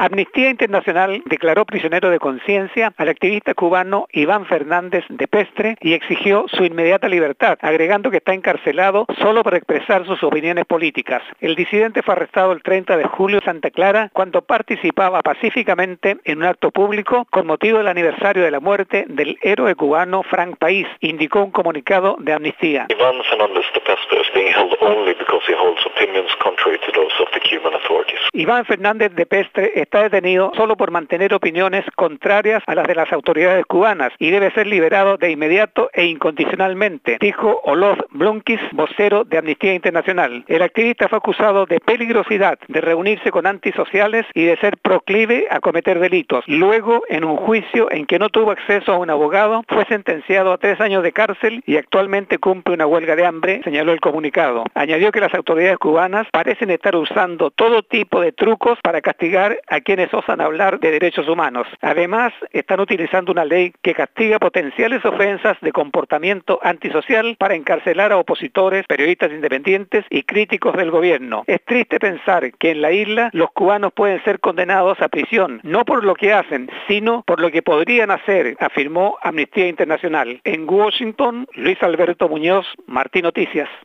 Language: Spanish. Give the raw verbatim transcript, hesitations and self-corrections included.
Amnistía Internacional declaró prisionero de conciencia al activista cubano Iván Fernández de Pestre y exigió su inmediata libertad, agregando que está encarcelado solo por expresar sus opiniones políticas. El disidente fue arrestado el treinta de julio en Santa Clara cuando participaba pacíficamente en un acto público con motivo del aniversario de la muerte del héroe cubano Frank País, indicó un comunicado de Amnistía. Iván Fernández de Pestre is being held only because he holds opinions contrary to those of the Cuban authorities. Iván Fernández de Pestre está detenido solo por mantener opiniones contrarias a las de las autoridades cubanas y debe ser liberado de inmediato e incondicionalmente, dijo Olof Blomqvist, vocero de Amnistía Internacional. El activista fue acusado de peligrosidad, de reunirse con antisociales y de ser proclive a cometer delitos. Luego, en un juicio en que no tuvo acceso a un abogado, fue sentenciado a tres años de cárcel y actualmente cumple una huelga de hambre, señaló el comunicado. Añadió que las autoridades cubanas parecen estar usando todo tipo de trucos para castigar a quienes osan hablar de derechos humanos. Además, están utilizando una ley que castiga potenciales ofensas de comportamiento antisocial para encarcelar a opositores, periodistas independientes y críticos del gobierno. Es triste pensar que en la isla los cubanos pueden ser condenados a prisión, no por lo que hacen, sino por lo que podrían hacer, afirmó Amnistía Internacional. En Washington, Luis Alberto Muñoz, Martí Noticias.